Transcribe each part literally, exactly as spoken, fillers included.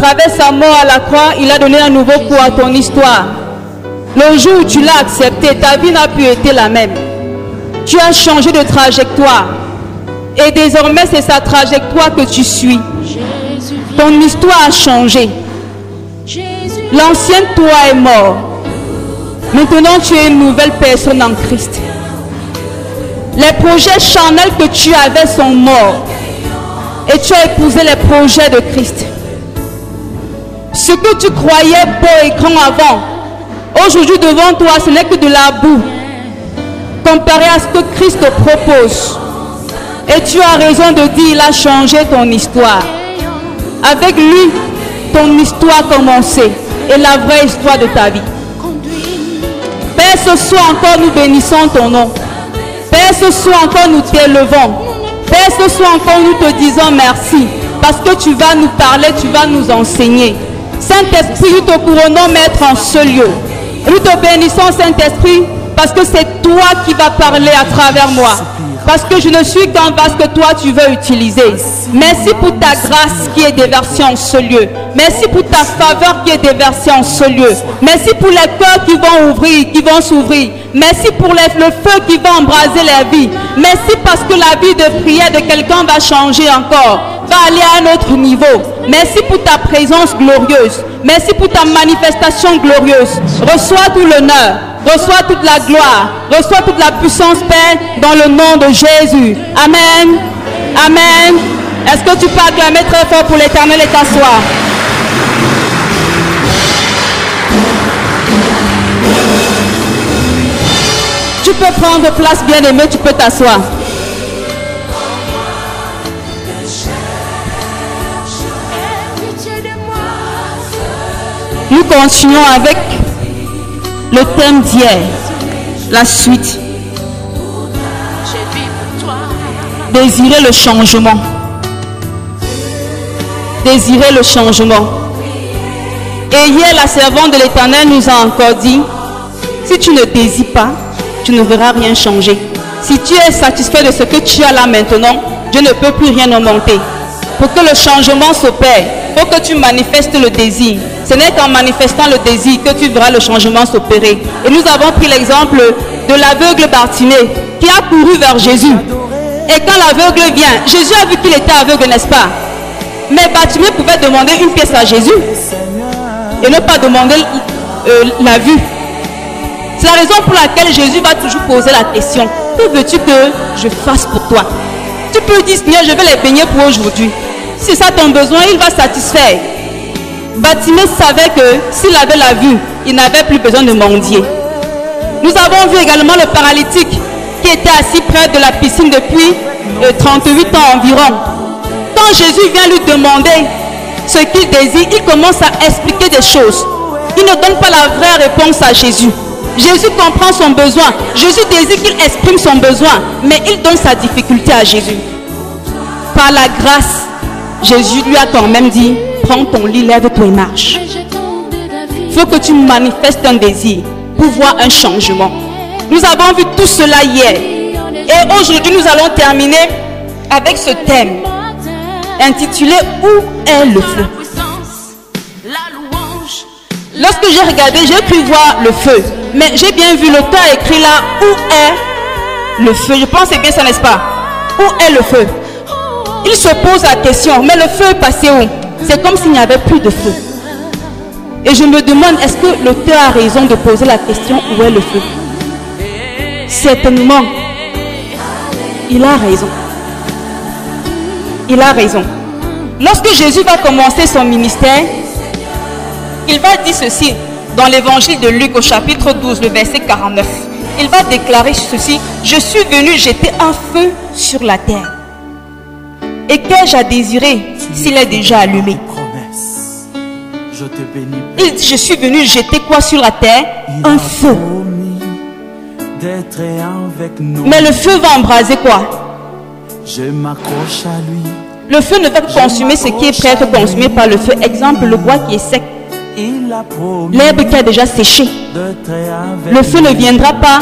travers sa mort à la croix, il a donné un nouveau coup à ton histoire. Le jour où tu l'as accepté, ta vie n'a plus été la même. Tu as changé de trajectoire. Et désormais, c'est sa trajectoire que tu suis. Ton histoire a changé. L'ancien toi est mort. Maintenant, tu es une nouvelle personne en Christ. Les projets charnels que tu avais sont morts. Et tu as épousé les projets de Christ. Ce que tu croyais beau et grand avant, aujourd'hui devant toi, ce n'est que de la boue. Comparé à ce que Christ te propose. Et tu as raison de dire, il a changé ton histoire. Avec lui, ton histoire a commencé. Et la vraie histoire de ta vie. Père, ce soir encore nous bénissons ton nom. Père, ce soir encore nous t'élevons. Père, ce soir encore nous te disons merci. Parce que tu vas nous parler, tu vas nous enseigner. Saint-Esprit, nous te couronnons maître en ce lieu. Nous te bénissons, Saint-Esprit, parce que c'est toi qui vas parler à travers moi. Parce que je ne suis qu'un vase que toi tu veux utiliser. Merci pour ta grâce qui est déversée en ce lieu. Merci pour ta faveur qui est déversée en ce lieu. Merci pour les cœurs qui vont ouvrir, qui vont s'ouvrir. Merci pour les, le feu qui va embraser la vie. Merci parce que la vie de prière de quelqu'un va changer encore. Va aller à un autre niveau. Merci pour ta présence glorieuse. Merci pour ta manifestation glorieuse. Reçois tout l'honneur. Reçois toute la gloire. Reçois toute la puissance, Père, dans le nom de Jésus. Amen. Amen. Est-ce que tu peux acclamer très fort pour l'Éternel et t'asseoir? Tu peux prendre place, bien-aimé, tu peux t'asseoir. Nous continuons avec le thème d'hier, la suite. Désirer le changement. Désirer le changement. Et hier, la servante de l'Éternel nous a encore dit, si tu ne désires pas, tu ne verras rien changer. Si tu es satisfait de ce que tu as là maintenant, Dieu ne peut plus rien augmenter. Pour que le changement s'opère, il faut que tu manifestes le désir. Ce n'est qu'en manifestant le désir que tu verras le changement s'opérer. Et nous avons pris l'exemple de l'aveugle Bartimée qui a couru vers Jésus. Et quand l'aveugle vient, Jésus a vu qu'il était aveugle, n'est-ce pas? Mais Bartimée pouvait demander une pièce à Jésus et ne pas demander euh, la vue. C'est la raison pour laquelle Jésus va toujours poser la question. Que veux-tu que je fasse pour toi? Tu peux dire, Seigneur, je vais les baigner pour aujourd'hui. Si c'est ça ton besoin, il va satisfaire. Bartimée savait que s'il avait la vue, il n'avait plus besoin de mendier. Nous avons vu également le paralytique qui était assis près de la piscine depuis euh, trente-huit ans environ. Quand Jésus vient lui demander ce qu'il désire, il commence à expliquer des choses. Il ne donne pas la vraie réponse à Jésus. Jésus comprend son besoin. Jésus désire qu'il exprime son besoin, mais il donne sa difficulté à Jésus. Par la grâce, Jésus lui a quand même dit, prends ton lit, lève-toi et marche. Il faut que tu manifestes un désir pour voir un changement. Nous avons vu tout cela hier. Et aujourd'hui, nous allons terminer avec ce thème intitulé « Où est le feu ?» Lorsque j'ai regardé, j'ai pu voir le feu. Mais j'ai bien vu, l'auteur écrit là « Où est le feu ?» Je pense que c'est bien ça, n'est-ce pas? Où est le feu? Il se pose la question, mais le feu est passé où? C'est comme s'il n'y avait plus de feu. Et je me demande, est-ce que l'auteur a raison de poser la question « Où est le feu ?» Certainement, il a raison. Il a raison. Lorsque Jésus va commencer son ministère, il va dire ceci dans l'évangile de Luc au chapitre douze, le verset quarante-neuf. Il va déclarer ceci: je suis venu jeter un feu sur la terre. Et qu'ai-je à désirer s'il est déjà allumé? Il dit, je suis venu jeter quoi sur la terre? Un feu. Mais le feu va embraser quoi? Je m'accroche à lui. Le feu ne va pas consumer ce qui est prêt à être consumé par le feu. Exemple, le bois qui est sec, l'herbe qui a déjà séché. Le feu ne viendra pas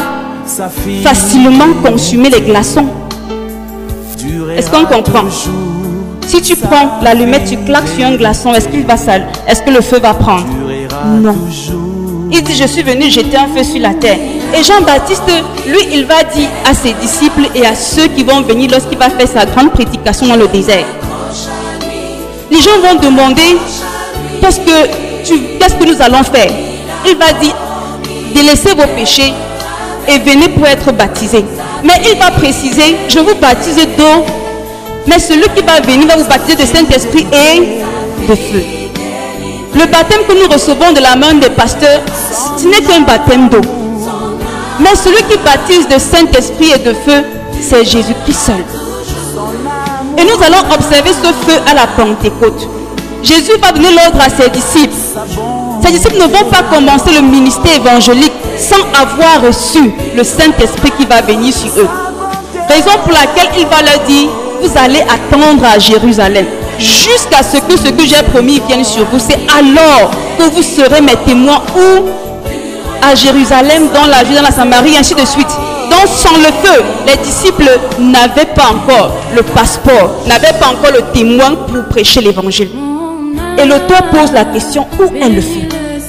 facilement consumer les glaçons. Est-ce qu'on comprend? Si tu prends l'allumette, tu claques sur un glaçon, est-ce qu'il va saler? Est-ce que le feu va prendre? Non. Il dit, je suis venu jeter un feu sur la terre. Et Jean-Baptiste, lui, il va dire à ses disciples et à ceux qui vont venir lorsqu'il va faire sa grande prédication dans le désert. Les gens vont demander, qu'est-ce que, tu, qu'est-ce que nous allons faire? Il va dire, délaissez vos péchés et venez pour être baptisés. Mais il va préciser, je vous baptise d'eau, mais celui qui va venir va vous baptiser de Saint-Esprit et de feu. Le baptême que nous recevons de la main des pasteurs, ce n'est qu'un baptême d'eau. Mais celui qui baptise de Saint-Esprit et de feu, c'est Jésus-Christ seul. Et nous allons observer ce feu à la Pentecôte. Jésus va donner l'ordre à ses disciples. Ses disciples ne vont pas commencer le ministère évangélique sans avoir reçu le Saint-Esprit qui va venir sur eux. Raison pour laquelle il va leur dire, vous allez attendre à Jérusalem jusqu'à ce que ce que j'ai promis vienne sur vous. C'est alors que vous serez mes témoins ou à Jérusalem, dans la Judée, dans la Samarie, ainsi de suite. Donc sans le feu, les disciples n'avaient pas encore le passeport, n'avaient pas encore le témoin pour prêcher l'évangile. Et l'auteur pose la question, où est le feu?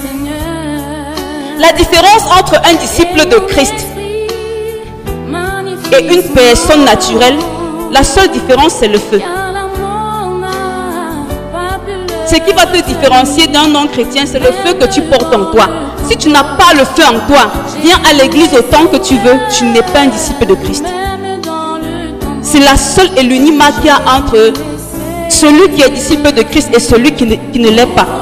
La différence entre un disciple de Christ et une personne naturelle, la seule différence c'est le feu. Ce qui va te différencier d'un non-chrétien, c'est le feu que tu portes en toi. Si tu n'as pas le feu en toi, viens à l'église autant que tu veux, tu n'es pas un disciple de Christ. C'est la seule et l'unique marque qu'il y a entre celui qui est disciple de Christ et celui qui ne, qui ne l'est pas.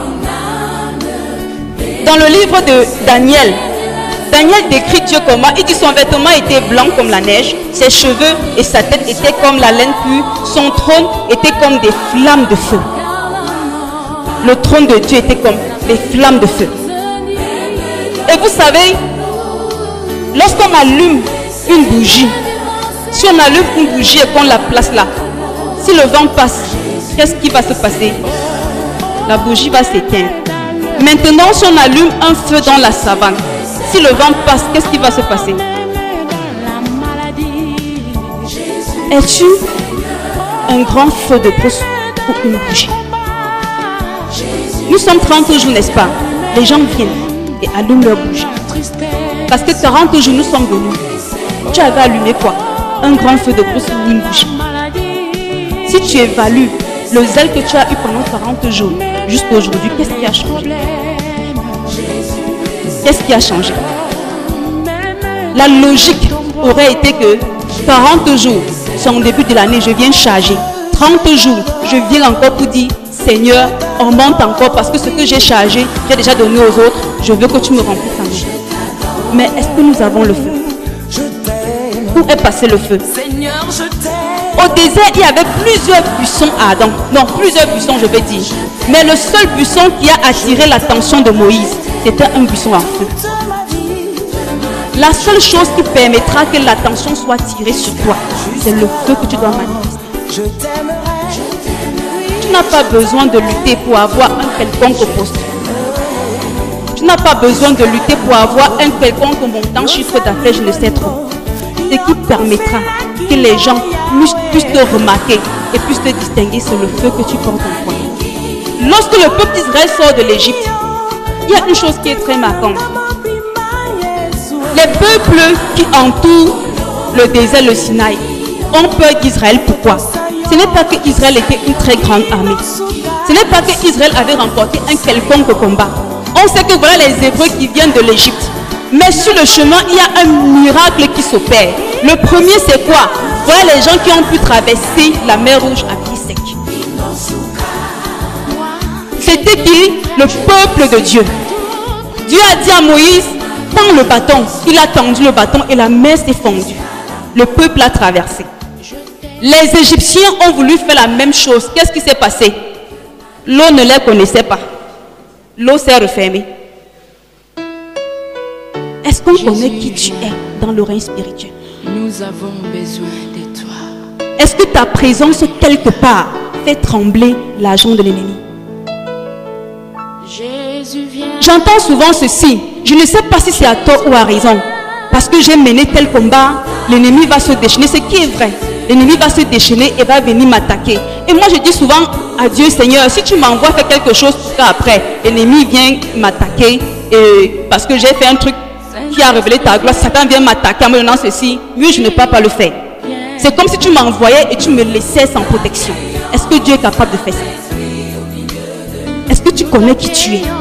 Dans le livre de Daniel, Daniel décrit Dieu comment, il dit son vêtement était blanc comme la neige, ses cheveux et sa tête étaient comme la laine pure, son trône était comme des flammes de feu. Le trône de Dieu était comme des flammes de feu. Et vous savez, lorsqu'on allume une bougie, si on allume une bougie et qu'on la place là, si le vent passe, qu'est-ce qui va se passer? La bougie va s'éteindre. Maintenant, si on allume un feu dans la savane, si le vent passe, qu'est-ce qui va se passer? Es-tu un grand feu de brousse ou une bougie? Nous sommes trente jours, n'est-ce pas? Les gens viennent et allument leur bougie. Parce que quarante jours, nous sommes venus. Tu avais allumé quoi? Un grand feu de brousse ou une bougie? Si tu évalues le zèle que tu as eu pendant quarante jours, jusqu'à aujourd'hui, qu'est-ce qui a changé? Qu'est-ce qui a changé? La logique aurait été que quarante jours, c'est en début de l'année, je viens charger. trente jours, je viens encore pour dire, Seigneur, augmente encore parce que ce que j'ai chargé, j'ai déjà donné aux autres, je veux que tu me remplisses en maison. Mais est-ce que nous avons le feu? Où est passé le feu? Au désert, il y avait plusieurs buissons à Adam. Non, plusieurs buissons, je vais dire. Mais le seul buisson qui a attiré l'attention de Moïse, c'était un buisson en feu. La seule chose qui permettra que l'attention soit tirée sur toi, c'est le feu que tu dois manifester. Tu n'as pas besoin de lutter pour avoir un quelconque poste. Tu n'as pas besoin de lutter pour avoir un quelconque montant, chiffre d'affaires, je ne sais trop. Ce qui permettra que les gens puissent te remarquer et puissent te distinguer, c'est le feu que tu portes en toi. Lorsque le peuple d'Israël sort de l'Égypte, il y a une chose qui est très marquante. Les peuples qui entourent le désert, le Sinaï, ont peur d'Israël. Pourquoi? Ce n'est pas qu'Israël était une très grande armée. Ce n'est pas qu'Israël avait remporté un quelconque combat. On sait que voilà les Hébreux qui viennent de l'Égypte. Mais sur le chemin, il y a un miracle qui s'opère. Le premier, c'est quoi? Voilà les gens qui ont pu traverser la mer Rouge à pied sec. C'était qui? Le peuple de Dieu. Dieu a dit à Moïse, tends le bâton. Il a tendu le bâton et la mer s'est fondue. Le peuple a traversé. Les Égyptiens ont voulu faire la même chose. Qu'est-ce qui s'est passé? L'eau ne les connaissait pas. L'eau s'est refermée. Est-ce qu'on connaît qui tu es dans le règne spirituel? Nous avons besoin de toi. Est-ce que ta présence quelque part fait trembler l'agent de l'ennemi? J'entends souvent ceci. Je ne sais pas si c'est à tort ou à raison. Parce que j'ai mené tel combat, l'ennemi va se déchaîner. Ce qui est vrai. l'ennemi va se déchaîner et va venir m'attaquer. Et moi, je dis souvent à Dieu, Seigneur, si tu m'envoies faire quelque chose après, l'ennemi vient m'attaquer et parce que j'ai fait un truc qui a révélé ta gloire, Satan vient m'attaquer en me donnant ceci, mieux je ne peux pas le faire. C'est comme si tu m'envoyais et tu me laissais sans protection. Est-ce que Dieu est capable de faire ça? Est-ce que tu connais qui tu es?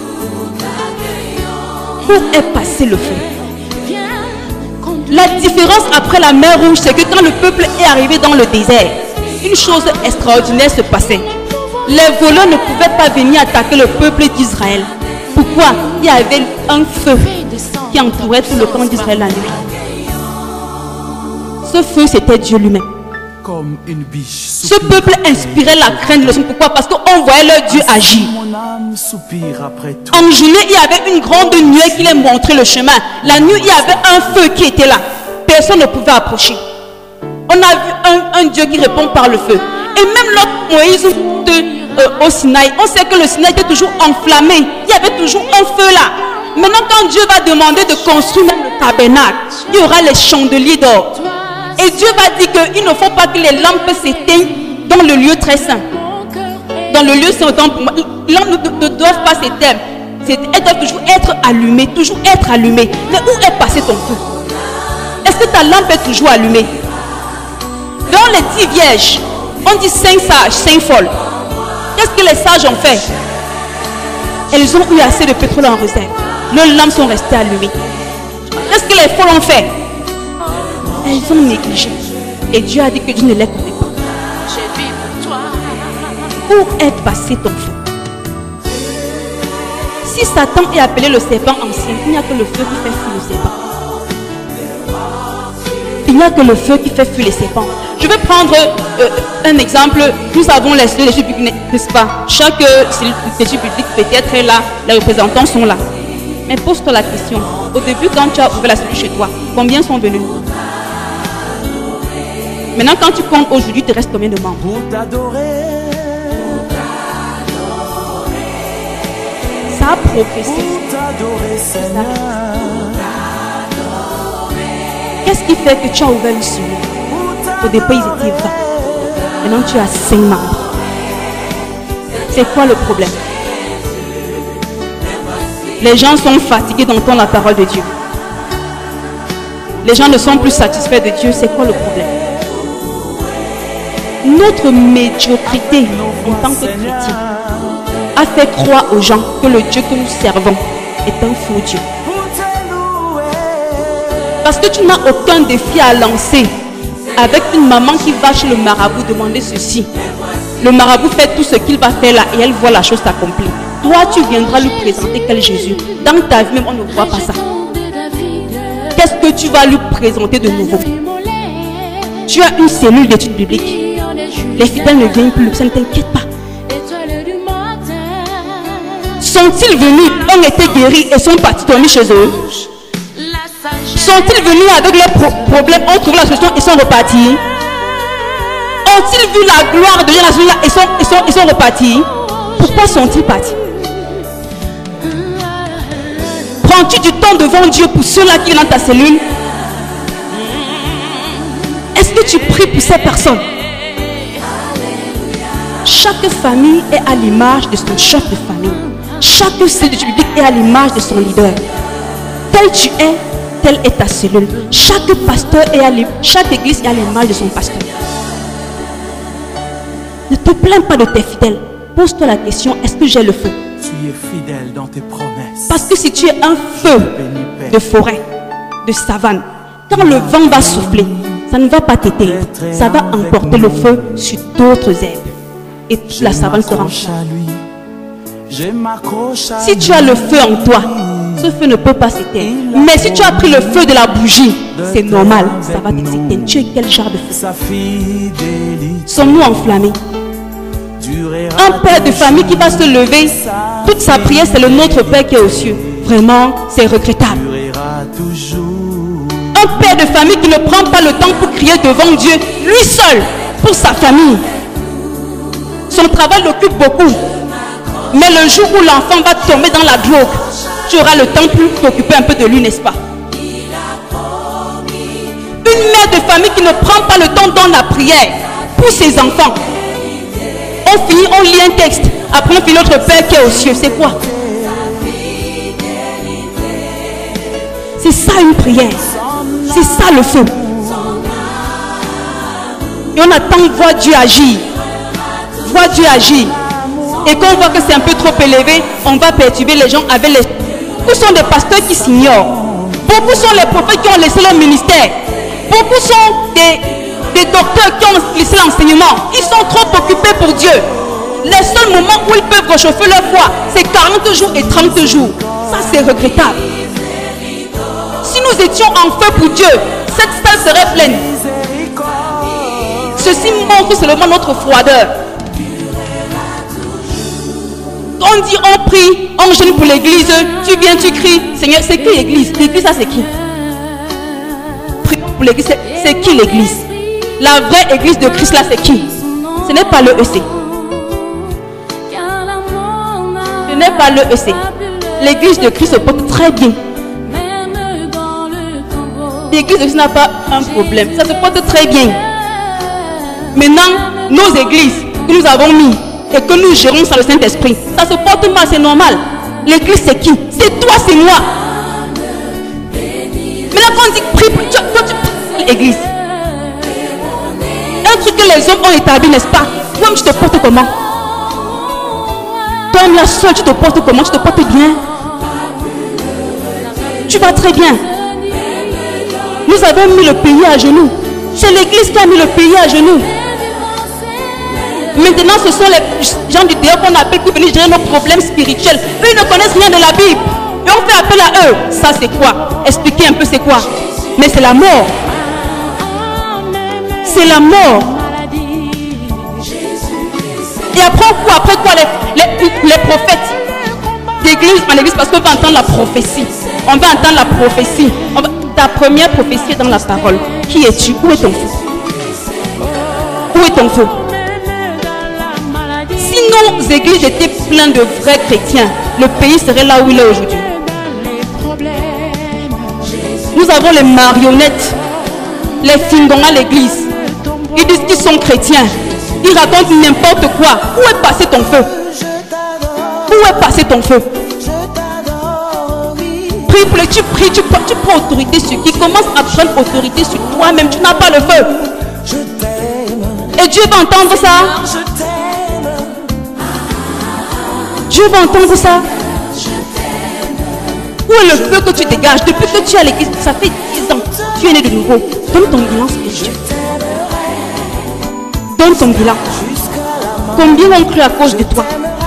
Où est passé le feu? La différence après la mer Rouge, c'est que quand le peuple est arrivé dans le désert, une chose extraordinaire se passait. Les voleurs ne pouvaient pas venir attaquer le peuple d'Israël. Pourquoi? Il y avait un feu qui entourait tout le camp d'Israël la nuit. Ce feu, c'était Dieu lui-même. Comme une biche. Ce peuple inspirait la crainte de le Seigneur. Pourquoi? Parce qu'on voyait leur Dieu agir. Mon âme soupire après tout. En journée, il y avait une grande nuée qui les montrait le chemin. La nuit, il y avait un feu qui était là. Personne ne pouvait approcher. On a vu un, un Dieu qui répond par le feu. Et même lorsque Moïse de, euh, au Sinaï, on sait que le Sinaï était toujours enflammé. Il y avait toujours un feu là. Maintenant, quand Dieu va demander de construire même le tabernacle, il y aura les chandeliers d'or. Et Dieu va dire qu'il ne faut pas que les lampes s'éteignent dans le lieu très saint. Dans le lieu saint, les lampes ne, ne doivent pas s'éteindre. Elles doivent toujours être allumées, toujours être allumées. Mais où est passé ton feu? Est-ce que ta lampe est toujours allumée? Dans les dix vierges, on dit cinq sages, cinq folles. Qu'est-ce que les sages ont fait? Elles ont eu assez de pétrole en réserve. Leurs lampes sont restées allumées. Qu'est-ce que les folles ont fait? Elles ont négligé. Et Dieu a dit que Dieu ne les connaît pas. Où est passé ton feu? Si Satan est appelé le serpent ancien, il n'y a que le feu qui fait fuir le serpent. Il n'y a que le feu qui fait fuir les serpents. Je vais prendre euh, un exemple. Nous avons les études bibliques, n'est-ce pas? Chaque étude biblique peut-être est là, les représentants sont là. Mais pose-toi la question. Au début, quand tu as ouvert la cellule chez toi, combien sont venus? Maintenant, quand tu comptes aujourd'hui, il te reste combien de membres? Pour t'adorer. Ça a progressé. Pour t'adorer, Seigneur. Qu'est-ce qui fait que tu as ouvert une cellule? Au départ, ils étaient vingt. Maintenant, tu as cinq membres. C'est quoi le problème? Les gens sont fatigués d'entendre la parole de Dieu. Les gens ne sont plus satisfaits de Dieu. C'est quoi le problème? Notre médiocrité en tant que chrétien a fait croire aux gens que le Dieu que nous servons est un faux Dieu. Parce que tu n'as aucun défi à lancer avec une maman qui va chez le marabout demander ceci. Le marabout fait tout ce qu'il va faire là et elle voit la chose s'accomplir. Toi, tu viendras lui présenter quel Jésus? Dans ta vie même, on ne voit pas ça. Qu'est-ce que tu vas lui présenter de nouveau? Tu as une cellule d'études bibliques. Les fidèles ne viennent plus, ça ne t'inquiète pas. Sont-ils venus, ont été guéris et sont partis dormir chez eux? Sont-ils venus avec leurs pro problèmes, ont trouvé la solution et sont repartis? Ont-ils vu la gloire de Dieu dans la solution et sont, et sont, et sont repartis? Pourquoi sont-ils partis? Prends-tu du temps devant Dieu pour ceux-là qui sont dans ta cellule? Est-ce que tu pries pour ces personnes? Chaque famille est à l'image de son chef de famille. Chaque cellule biblique est à l'image de son leader. Tel tu es, telle est ta cellule. Chaque pasteur est à l'image, chaque église est à l'image de son pasteur. Ne te plains pas de tes fidèles. Pose-toi la question, est-ce que j'ai le feu? Tu es fidèle dans tes promesses. Parce que si tu es un feu de forêt, de savane, quand le vent va souffler, ça ne va pas t'éteindre. Ça va emporter le feu sur d'autres herbes. Et toute la savane sera en feu. Si tu as le feu en toi, ce feu ne peut pas s'éteindre. Mais si tu as pris le feu de la bougie, c'est normal, ça va t'éteindre. Tu es quel genre de feu? Sommes-nous enflammés? Un père de famille qui va se lever, toute sa prière c'est le Notre Père qui est aux cieux. Vraiment, c'est regrettable. Un père de famille qui ne prend pas le temps pour crier devant Dieu, lui seul, pour sa famille. Son travail l'occupe beaucoup. Mais le jour où l'enfant va tomber dans la drogue, tu auras le temps pour t'occuper un peu de lui, n'est-ce pas? Une mère de famille qui ne prend pas le temps dans la prière pour ses enfants. On finit, on lit un texte. Après on finit notre Père qui est aux cieux. C'est quoi? C'est ça une prière. C'est ça le feu. Et on attend de voir Dieu agir. Voir Dieu agir. Et quand on voit que c'est un peu trop élevé, on va perturber les gens avec les... Beaucoup sont des pasteurs qui s'ignorent. Beaucoup sont les prophètes qui ont laissé leur ministère. Beaucoup sont des, des docteurs qui ont laissé l'enseignement. Ils sont trop occupés pour Dieu. Les seuls moments où ils peuvent réchauffer leur foi, c'est quarante jours et trente jours. Ça, c'est regrettable. Si nous étions en feu pour Dieu, cette salle serait pleine. Ceci montre seulement notre froideur. On dit, on prie, on jeûne pour l'église, tu viens, tu cries. Seigneur, c'est qui l'église? L'église, ça c'est qui? Prions pour l'église, c'est qui l'église? La vraie église de Christ là, c'est qui? Ce n'est pas le E C. Ce n'est pas le E C. L'église de Christ se porte très bien. L'église de Christ n'a pas un problème. Ça se porte très bien. Maintenant, nos églises que nous avons mis et que nous gérons sans le Saint-Esprit, ça se porte mal, c'est normal. L'église, c'est qui? C'est toi, c'est moi. Maintenant, quand on dit prie, tu, toi, tu pries l'église. Un truc que les hommes ont établi, n'est-ce pas? Toi, tu te portes comment? Toi, la seule, tu te portes comment? Tu te portes bien? Tu vas très bien. Nous avons mis le pays à genoux. C'est l'église qui a mis le pays à genoux. Maintenant, ce sont les gens du dehors qu'on appelle pour venir gérer nos problèmes spirituels. Eux, ils ne connaissent rien de la Bible. Et on fait appel à eux. Ça, c'est quoi? Expliquez un peu c'est quoi. Mais c'est la mort. C'est la mort. Et après quoi? Après quoi les, les, les prophètes d'église en église, parce qu'on va entendre la prophétie. On va entendre la prophétie. On va, ta première prophétie est dans la parole. Qui es-tu? Où est ton feu? Où est ton feu? Si nos églises étaient pleines de vrais chrétiens, le pays serait là où il est aujourd'hui. Nous avons les marionnettes, les fingons à l'église. Ils disent qu'ils sont chrétiens. Ils racontent n'importe quoi. Où est passé ton feu? Où est passé ton feu? Prie pour les, tu pries, tu, tu prends autorité sur qui? Commence à prendre autorité sur toi-même. Tu n'as pas le feu. Et Dieu va entendre ça. Dieu va entendre ça. Où est le feu que tu dégages? Depuis que tu es à l'église, ça fait dix ans. Tu es né de nouveau. Donne ton bilan spirituel. Donne ton bilan. Combien ont cru à cause de toi?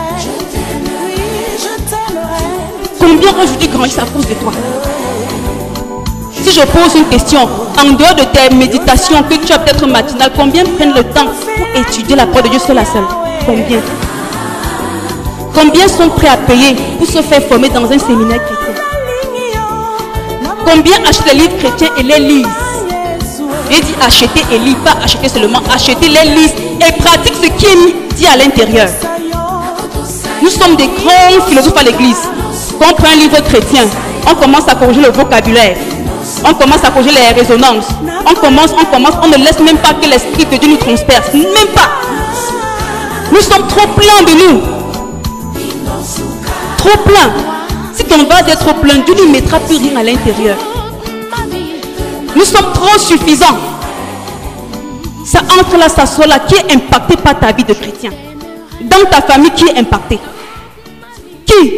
Combien aujourd'hui grandissent à cause de toi? Si je pose une question, en dehors de tes méditations que tu as peut-être matinales, combien prennent le temps pour étudier la parole de Dieu seul à seul? Combien? Combien sont prêts à payer pour se faire former dans un séminaire chrétien? Combien achètent les livres chrétiens et les lisent? Il dit acheter et lire, pas acheter seulement, acheter les lisent et pratique ce qui est dit à l'intérieur. Nous sommes des grands philosophes à l'église. Quand on prend un livre chrétien, on commence à corriger le vocabulaire. On commence à corriger les résonances. On commence, on commence, on ne laisse même pas que l'esprit de Dieu nous transperce. Même pas. Nous sommes trop pleins de nous. Trop plein. Si ton vase est trop plein, Dieu ne mettra plus rien à l'intérieur. Nous sommes trop suffisants. Ça entre là, ça sort là. Qui est impacté par ta vie de chrétien? Dans ta famille, qui est impacté? Qui?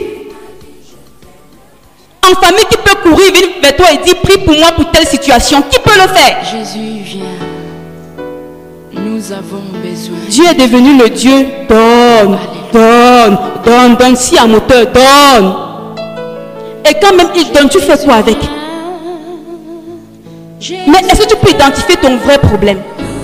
En famille, qui peut courir vers toi et dire prie pour moi pour telle situation? Qui peut le faire? Jésus vient. Nous avons besoin. Dieu est devenu le Dieu donne, donne, donne, donne. Si un moteur, donne. Et quand même il donne, tu fais quoi avec? Mais est-ce que tu peux identifier ton vrai problème?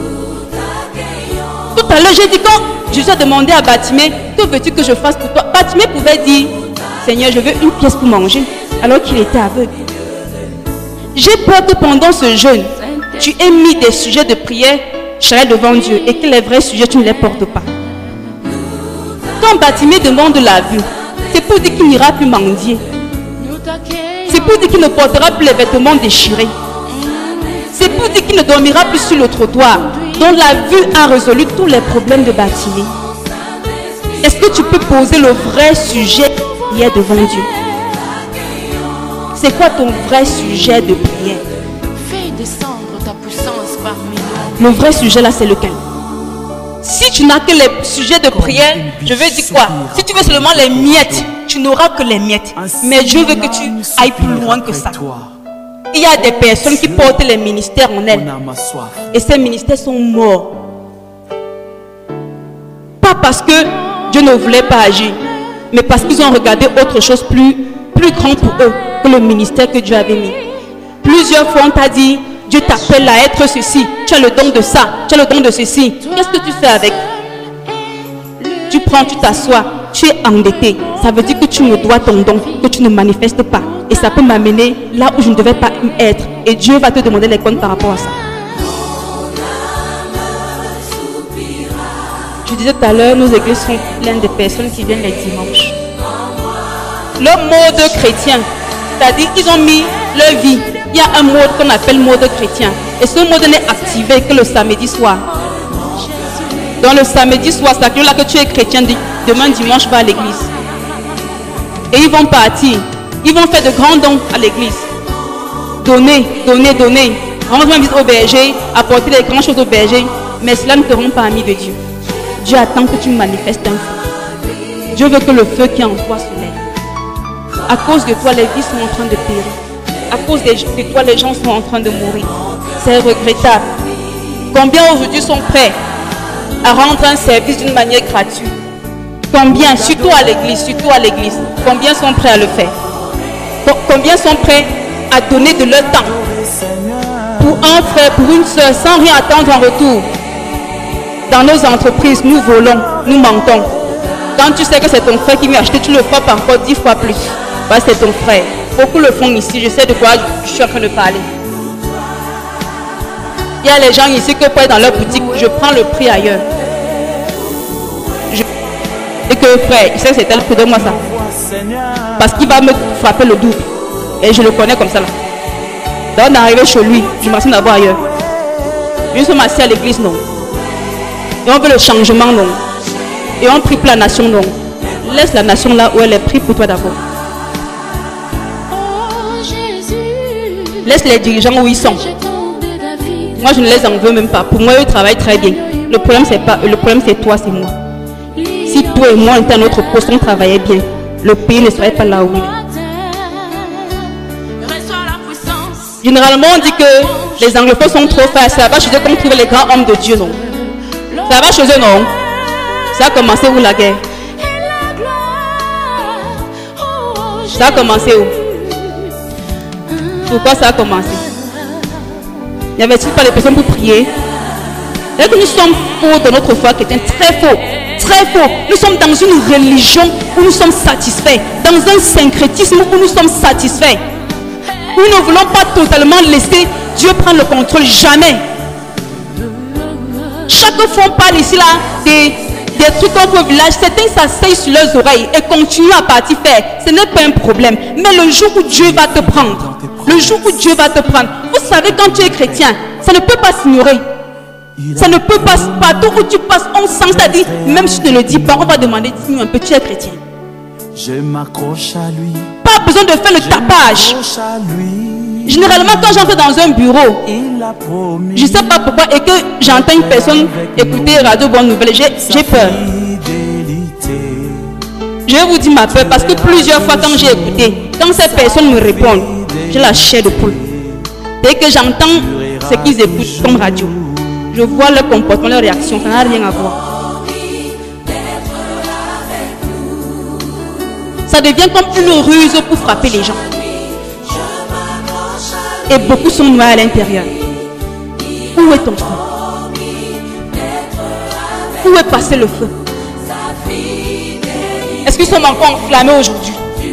Tout à l'heure, j'ai dit quand Jésus a demandé à Batimée, que veux-tu que je fasse pour toi? Batimée pouvait dire, Seigneur, je veux une pièce pour manger, alors qu'il était aveugle. J'ai peur que pendant ce jeûne, tu aies mis des sujets de prière chers devant Dieu et que les vrais sujets, tu ne les portes pas. Quand Batimée demande la vue, c'est pour dire qu'il n'ira plus mendier. C'est pour dire qu'il ne portera plus les vêtements déchirés. C'est pour dire qu'il ne dormira plus sur le trottoir, dont la vue a résolu tous les problèmes de Bâtiment. Est-ce que tu peux poser le vrai sujet qui est devant Dieu? C'est quoi ton vrai sujet de prière? Fais descendre ta puissance parmi nous. Le vrai sujet là, c'est lequel? Si tu n'as que les sujets de prière, je veux dire quoi? Si tu veux seulement les miettes, tu n'auras que les miettes. Mais Dieu veut que tu ailles plus loin que ça. Il y a des personnes qui portent les ministères en elles. Et ces ministères sont morts. Pas parce que Dieu ne voulait pas agir, mais parce qu'ils ont regardé autre chose plus, plus grand pour eux que le ministère que Dieu avait mis. Plusieurs fois on t'a dit, Dieu t'appelle à être ceci, tu as le don de ça, tu as le don de ceci. Qu'est-ce que tu fais avec? Tu prends, tu t'assois, tu es endetté. Ça veut dire que tu me dois ton don, que tu ne manifestes pas. Et ça peut m'amener là où je ne devais pas être. Et Dieu va te demander les comptes par rapport à ça. Je disais tout à l'heure, nos églises sont pleines de personnes qui viennent les dimanches. Le mode chrétien, c'est-à-dire qu'ils ont mis leur vie. Il y a un mode qu'on appelle mode chrétien. Et ce mode n'est activé que le samedi soir. Donc le samedi soir, c'est là que tu es chrétien, demain dimanche, va à l'église. Et ils vont partir. Ils vont faire de grands dons à l'église. Donner, donner, donner. Rendre visite au berger, apporter les grandes choses au berger. Mais cela ne te rend pas ami de Dieu. Dieu attend que tu manifestes un feu. Dieu veut que le feu qui est en toi se lève. À cause de toi, les vies sont en train de périr. À cause de toi, les gens sont en train de mourir. C'est regrettable. Combien aujourd'hui sont prêts à rendre un service d'une manière gratuite? Combien, surtout à l'église, surtout à l'église, combien sont prêts à le faire? Combien sont prêts à donner de leur temps pour un frère, pour une soeur, sans rien attendre en retour? Dans nos entreprises, nous volons, nous mentons. Quand tu sais que c'est ton frère qui vient acheter, tu le frappes encore dix fois plus. Bah, c'est ton frère. Beaucoup le font ici, je sais de quoi je suis en train de parler. Il y a les gens ici que pour être dans leur boutique, je prends le prix ailleurs. Je... Et que frère, il sait que c'est tel prix, donne-moi ça. Parce qu'il va me frapper le double. Et je le connais comme ça là. Donc on est arrivé chez lui, je m'assieds d'abord ailleurs. Je suis assis à l'église, non. Et on veut le changement, non. Et on prie pour la nation, non. Laisse la nation là où elle est, prie pour toi d'abord. Laisse les dirigeants où ils sont. Moi je ne les en veux même pas. Pour moi ils travaillent très bien. Le problème c'est pas eux, le problème c'est toi, c'est moi. Si toi et moi on était à notre poste, on travaillait bien, le pays ne serait pas là où il est. Généralement on dit que les anglophones sont trop forts. Ça va chez eux qu'on trouve les grands hommes de Dieu, non. Ça va chez eux, non. Ça a commencé où la guerre? Ça a commencé où? Pourquoi ça a commencé? Il n'y avait-il pas de personnes pour prier? Et que nous sommes faux dans notre foi chrétienne, très faux, très faux. Nous sommes dans une religion où nous sommes satisfaits, dans un syncrétisme où nous sommes satisfaits. Nous ne voulons pas totalement laisser Dieu prendre le contrôle, jamais. Chaque fois on parle ici là des, des trucs qu'on fait au village, certains s'asseyent sur leurs oreilles et continuent à partir faire. Ce n'est pas un problème. Mais le jour où Dieu va te prendre, le jour où Dieu va te prendre, vous savez quand tu es chrétien, ça ne peut pas s'ignorer. Ça ne peut pas, partout où tu passes, on sent, c'est-à-dire, même si tu ne le dis pas, on va demander, dis-nous un peu, tu es chrétien. Je m'accroche à lui. Pas besoin de faire le tapage. Généralement, quand j'entre dans un bureau, je ne sais pas pourquoi, et que j'entends une personne écouter Radio Bonne Nouvelle, j'ai peur. Je vais vous dire ma peur, parce que plusieurs fois quand j'ai écouté, quand ces personnes me répondent, j'ai la chair de poule. Dès que j'entends ce qu'ils écoutent comme radio, je vois leur comportement, leur réaction, ça n'a rien à voir. Ça devient comme une ruse pour frapper les gens. Et beaucoup sont noirs à l'intérieur. Où est ton feu? Où est passé le feu? Est-ce qu'ils sont encore enflammés aujourd'hui?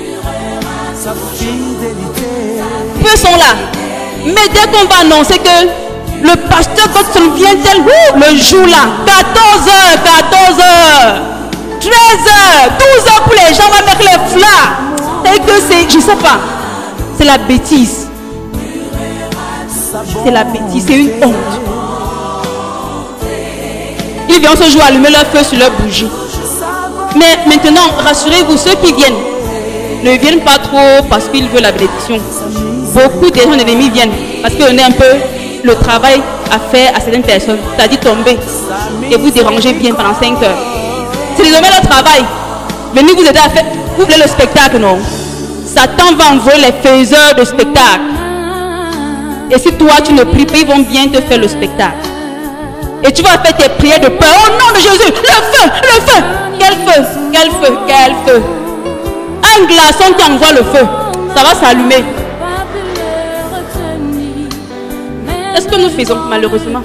Peu sont là. Mais dès qu'on va annoncer que le pasteur Godson vient tel le jour là, quatorze heures, quatorze heures, treize heures, douze heures pour les gens, on va mettre les flammes. C'est que c'est, je sais pas, c'est la bêtise. C'est la bêtise, c'est une honte. Ils viennent ce jour allumer leur feu sur leur bougie. Mais maintenant, rassurez-vous, ceux qui viennent ne viennent pas trop parce qu'ils veulent la bénédiction. Beaucoup des gens ennemis viennent parce qu'on est un peu le travail à faire à certaines personnes. C'est-à-dire tomber et vous déranger bien pendant cinq heures. C'est désormais leur travail. Venez vous aider à faire. Vous voulez le spectacle, non? Satan va envoyer les faiseurs de spectacle. Et si toi tu ne pries pas, ils vont bien te faire le spectacle. Et tu vas faire tes prières de peur. Au nom de Jésus, le feu, le feu. Quel feu, quel feu, quel feu. Un glaçon qui envoie le feu, ça va s'allumer. Est-ce que nous faisons malheureusement?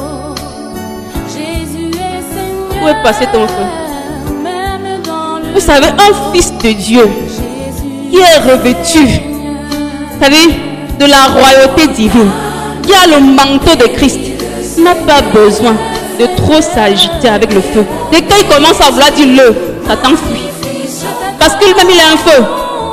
Où est passé ton feu? Vous savez, un fils de Dieu qui est revêtu, vous savez, de la royauté divine, qui a le manteau de Christ, n'a pas besoin de trop s'agiter avec le feu. Dès qu'il commence à vouloir dire le, Satan fuit. Parce qu'il même il a un feu.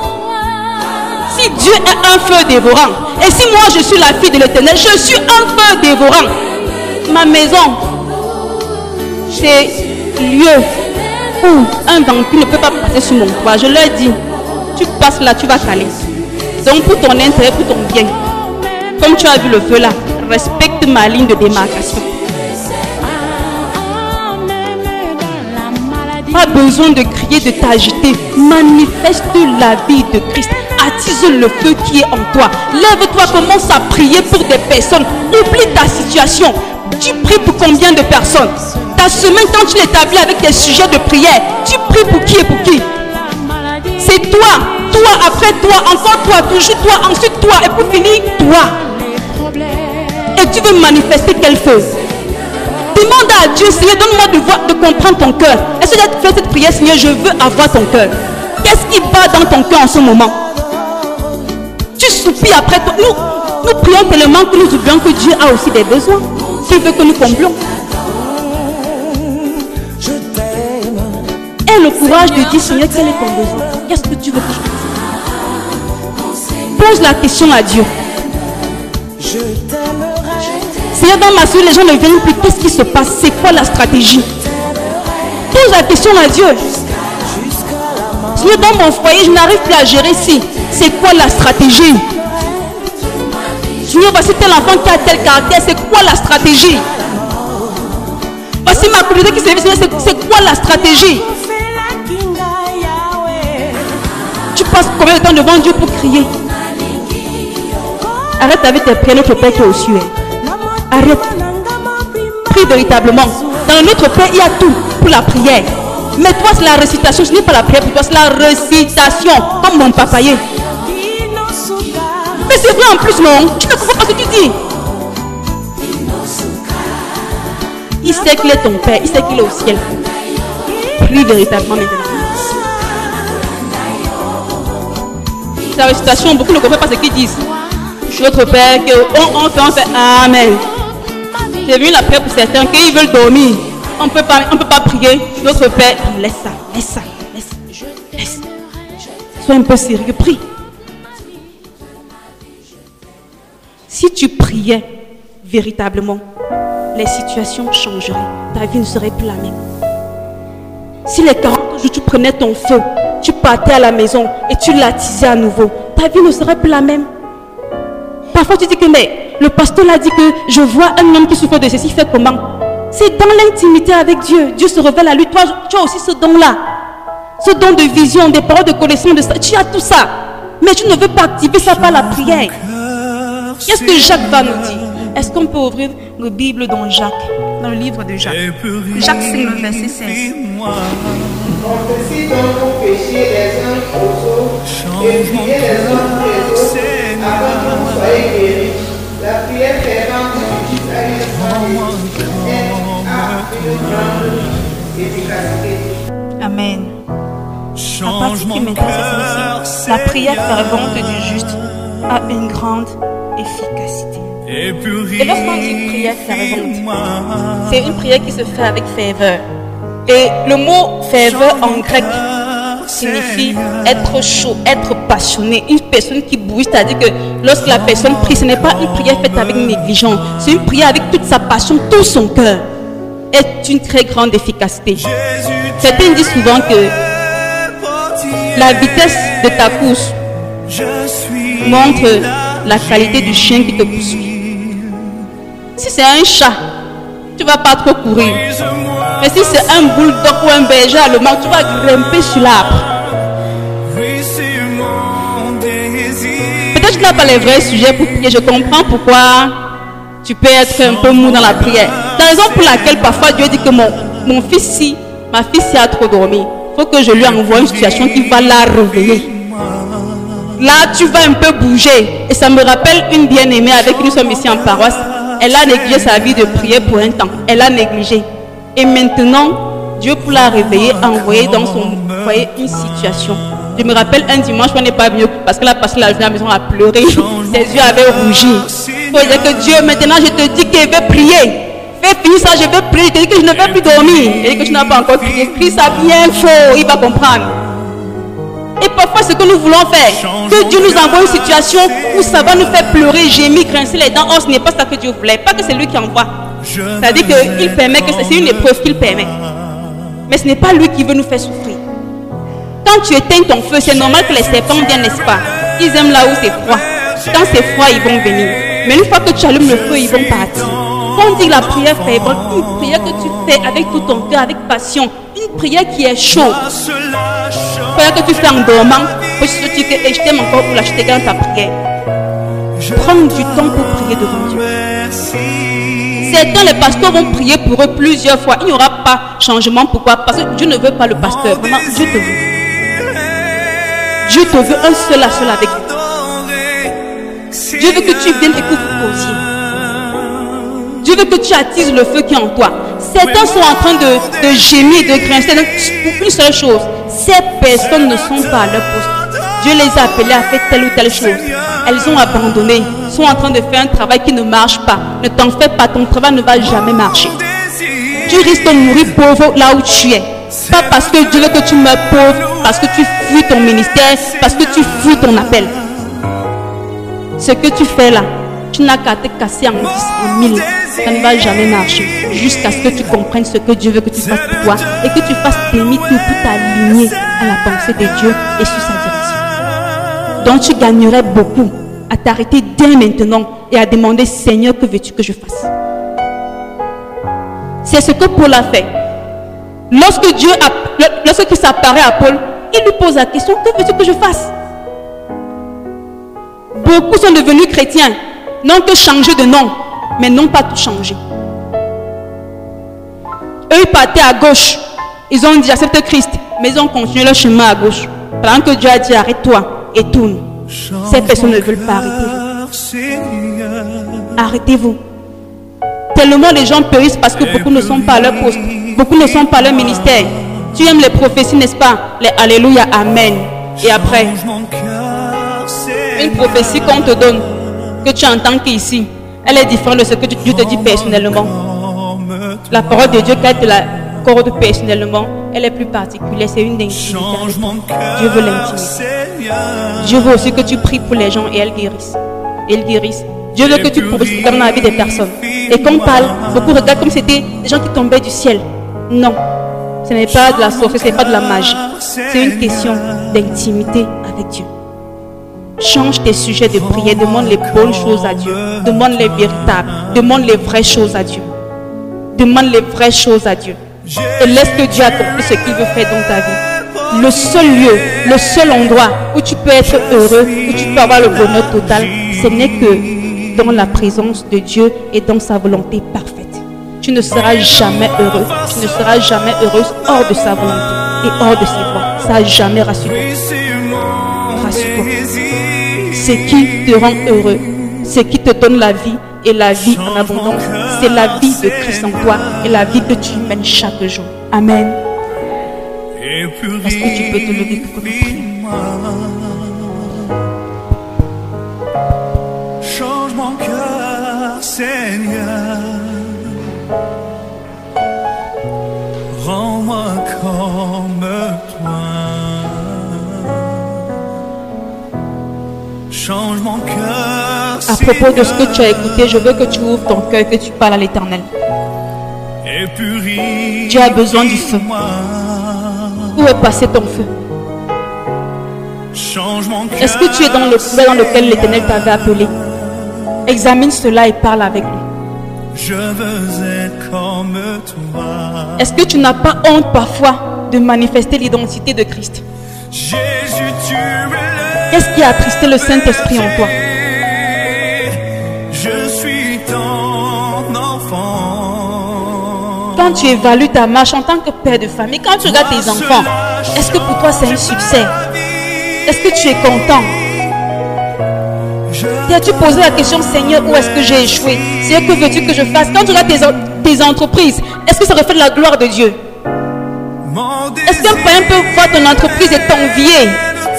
Si Dieu est un feu dévorant, et si moi je suis la fille de l'Éternel, je suis un feu dévorant. Ma maison, c'est lieu où un vampire ne peut pas passer sur mon toit. Je leur dis, tu passes là, tu vas caler. Donc pour ton intérêt, pour ton bien, comme tu as vu le feu là, respecte ma ligne de démarcation. Pas besoin de crier, de t'agiter. Manifeste la vie de Christ. Attise le feu qui est en toi. Lève-toi, commence à prier pour des personnes. Oublie ta situation. Tu pries pour combien de personnes? Ta semaine, quand tu l'établis avec des sujets de prière, tu pries pour qui et pour qui? C'est toi, toi, après toi, encore toi, toujours toi, ensuite toi, et pour finir, toi. Et tu veux manifester quel feu? Demande à Dieu, Seigneur, donne-moi de, voir, de comprendre ton cœur. Est-ce que tu as fait cette prière, Seigneur, je veux avoir ton cœur? Qu'est-ce qui bat dans ton cœur en ce moment? Tu soupires après toi. Nous, nous prions tellement que nous oublions que Dieu a aussi des besoins. Qu'il veut que nous comblions. Aie le courage de dire, Seigneur, quel est ton besoin? Qu'est-ce que tu veux que je fasse? Pose la question à Dieu. Seigneur, dans ma vie, les gens ne viennent plus. Qu'est-ce qui se passe? C'est quoi la stratégie? Pose la question à Dieu. Seigneur, dans mon foyer, je n'arrive plus à gérer ici. C'est quoi la stratégie? Seigneur, voici tel enfant qui a tel caractère. C'est quoi la stratégie? Voici ma communauté qui se vit. C'est quoi la stratégie? Tu passes combien de temps devant Dieu pour crier? Arrête avec tes prières, notre Père qui est aux cieux. Arrête. Prie véritablement. Dans notre Père, il y a tout pour la prière. Mais toi, c'est la récitation. Ce n'est pas la prière pour toi, c'est la récitation. Comme mon papaye. Mais c'est vrai en plus, non? Tu ne comprends pas ce que tu dis. Il sait qu'il est ton Père. Il sait qu'il est au ciel. Prie véritablement maintenant. C'est la récitation. Beaucoup ne comprennent pas ce qu'ils disent. Notre Père, on, on fait, on fait Amen. C'est venu la prière pour certains qui veulent dormir. On ne peut pas, on peut pas prier. Notre Père, laisse ça, laisse ça, laisse, laisse. Sois un peu sérieux, prie. Si tu priais véritablement, les situations changeraient. Ta vie ne serait plus la même. Si les quarante jours tu prenais ton feu, tu partais à la maison et tu l'attisais à nouveau, ta vie ne serait plus la même. Parfois tu dis que mais le pasteur l'a dit que je vois un homme qui souffre de ceci, fait comment? C'est dans l'intimité avec Dieu. Dieu se révèle à lui. Toi, tu as aussi ce don-là. Ce don de vision, des paroles de connaissance de ça. Tu as tout ça. Mais tu ne veux pas activer ça par la prière. Qu'est-ce que Jacques va nous dire? Est-ce qu'on peut ouvrir la Bible dans Jacques? Dans le livre de Jacques. Jacques cinq, le verset seize. Confessez donc vos péchés les uns aux autres et priez les uns pour les autres afin que vous soyez guéris. La prière fervente du juste a une efficacité. Amen. La partie qui m'intéresse ici, la prière fervente du juste a une grande efficacité. Et lorsqu'on dit prière fervente, c'est une prière qui se fait avec ferveur. Et le mot ferveur en grec signifie être chaud, être passionné. Une personne qui bouge, c'est-à-dire que lorsque la personne prie, ce n'est pas une prière faite avec négligence. C'est une prière avec toute sa passion, tout son cœur. Est une très grande efficacité. Certains disent souvent que la vitesse de ta course montre la qualité du chien qui te poursuit. Si c'est un chat, tu ne vas pas trop courir. Mais si c'est un bulldog ou un berger allemand, tu vas grimper sur l'arbre. Peut-être que tu n'as pas les vrais sujets pour prier. Je comprends pourquoi tu peux être un peu mou dans la prière. La raison pour laquelle parfois Dieu dit que mon, mon fils si, ma fille si a trop dormi, il faut que je lui envoie une situation qui va la réveiller. Là, tu vas un peu bouger. Et ça me rappelle une bien-aimée avec qui nous sommes ici en paroisse. Elle a négligé sa vie de prière pour un temps. Elle a négligé. Et maintenant, Dieu pour la réveiller a envoyé dans son foyer une situation. Je me rappelle un dimanche, on n'est pas venu parce qu'elle a passé la journée à la maison à pleurer. Ses yeux avaient rougi. Il faut dire que Dieu, maintenant je te dis qu'il veut prier. Fais finir ça, je veux prier. Je te dis que je ne veux plus dormir. Et que tu n'as pas encore prié. Crie ça bien fort, il va comprendre. Et parfois, ce que nous voulons faire, que Dieu nous envoie une situation où ça va nous faire pleurer, gémir, grincer les dents. Oh, ce n'est pas ça que Dieu voulait. Pas que c'est lui qui envoie. C'est-à-dire qu'il permet que c'est une épreuve qu'il permet. Mais ce n'est pas lui qui veut nous faire souffrir. Quand tu éteins ton feu, c'est normal que les serpents viennent, n'est-ce pas? Ils aiment là où c'est froid. Quand c'est froid, ils vont venir. Mais une fois que tu allumes le feu, ils vont partir. Quand on dit la prière fervente, une prière que tu fais avec tout ton cœur, avec passion, une prière qui est chaude. Une prière que tu fais en dormant, pour se dire que je t'aime encore pour l'acheter dans ta prière. Prends du temps pour prier devant Dieu. Certains, les pasteurs vont prier pour eux plusieurs fois. Il n'y aura pas changement. Pourquoi? Parce que Dieu ne veut pas le pasteur. Vraiment, Dieu te veut. Dieu te veut un seul à seul avec lui. Dieu veut que tu viennes et que vous posiez. Dieu veut que tu attises le feu qui est en toi. Certains sont en train de, de gémir, de grincer pour une seule chose. Ces personnes ne sont pas à leur poste. Dieu les a appelés à faire telle ou telle chose. Elles ont abandonné, sont en train de faire un travail qui ne marche pas. Ne t'en fais pas, ton travail ne va jamais marcher. Tu risques de mourir pauvre là où tu es. Pas parce que Dieu veut que tu meurs pauvre, parce que tu fuis ton ministère, parce que tu fuis ton appel. Ce que tu fais là, tu n'as qu'à te casser en dix, en mille. Ça ne va jamais marcher. Jusqu'à ce que tu comprennes ce que Dieu veut que tu fasses pour toi et que tu fasses demi-tour pour t'aligner à la pensée de Dieu et sur sa direction. Donc tu gagnerais beaucoup à t'arrêter dès maintenant et à demander, Seigneur, que veux-tu que je fasse? C'est ce que Paul a fait. Lorsque Dieu a, lorsque ça apparaît à Paul, il lui pose la question, que veux-tu que je fasse? Beaucoup sont devenus chrétiens, n'ont que changé de nom, mais n'ont pas tout changé. Eux, ils partaient à gauche. Ils ont dit, accepte Christ, mais ils ont continué leur chemin à gauche. Pendant que Dieu a dit, arrête-toi et tourne. Ces personnes ne veulent pas, arrêtez-vous. Arrêtez-vous. Tellement les gens périssent parce que beaucoup ne sont pas à leur poste. Beaucoup ne sont pas à leur ministère. Tu aimes les prophéties, n'est-ce pas? Les Alléluia, Amen. Et après, une prophétie qu'on te donne, que tu entends qu'ici, elle est différente de ce que Dieu te dit personnellement. La parole de Dieu, qu'elle te l'accorde personnellement, elle est plus particulière. C'est une intimité. Dieu veut l'intimité. Dieu veut aussi que tu pries pour les gens et elles guérissent. Et elles guérissent. Dieu veut que tu progresses dans la vie des personnes. Et quand on parle, beaucoup regardent comme c'était des gens qui tombaient du ciel. Non, ce n'est pas de la sorcellerie, ce n'est pas de la magie. C'est une question d'intimité avec Dieu. Change tes sujets de prière, demande les bonnes choses à Dieu. Demande les véritables, demande les vraies choses à Dieu. Demande les vraies choses à Dieu. Et laisse que Dieu accomplisse ce qu'il veut faire dans ta vie. Le seul lieu, le seul endroit où tu peux être heureux, où tu peux avoir le bonheur total, ce n'est que dans la présence de Dieu et dans sa volonté parfaite. Tu ne seras jamais heureux. Tu ne seras jamais heureuse hors de sa volonté et hors de ses voies. Ça n'a jamais rassuré. Rassure-toi. Ce qui te rend heureux, ce qui te donne la vie et la vie en abondance, c'est la vie de Christ en toi et la vie que tu mènes chaque jour. Amen. Est-ce que tu peux te lever pour que nous prions? Change mon cœur, Seigneur. Rends-moi comme toi. Change mon cœur, À propos de ce que tu as écouté, je veux que tu ouvres ton cœur, que tu parles à l'Éternel. et purifie. Tu as besoin du feu. Où est passé ton feu? Change mon cœur. Est-ce que tu es dans le feu dans lequel l'Éternel t'avait appelé? Examine cela et parle avec lui. Je veux être comme toi. Est-ce que tu n'as pas honte parfois de manifester l'identité de Christ? Jésus, tu es le Qu'est-ce qui a attristé le Saint-Esprit en toi? Je suis ton enfant. Quand tu évalues ta marche en tant que père de famille, quand tu regardes tes enfants, est-ce que pour toi c'est un succès? Est-ce que tu es content? T'as-tu posé la question, Seigneur, où est-ce que j'ai échoué? Seigneur, que veux-tu que je fasse? Quand tu regardes tes, tes entreprises, est-ce que ça reflète la gloire de Dieu? Est-ce qu'un païen peut voir ton entreprise et t'envier?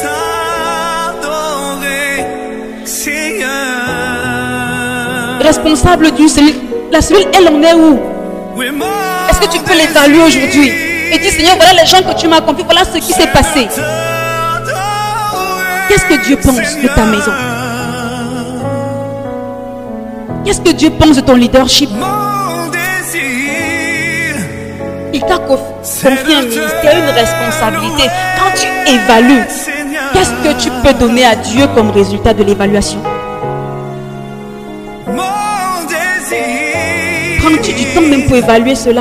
Responsable d'une cellule, la cellule, elle en est où? Est-ce que tu peux l'évaluer aujourd'hui? Et dis, Seigneur, voilà les gens que tu m'as confiés, voilà ce qui s'est passé. Qu'est-ce que Dieu pense de ta maison? Qu'est-ce que Dieu pense de ton leadership? Il t'a confié un ministère, une responsabilité. Quand tu évalues, qu'est-ce que tu peux donner à Dieu comme résultat de l'évaluation? Prends-tu du temps même pour évaluer cela?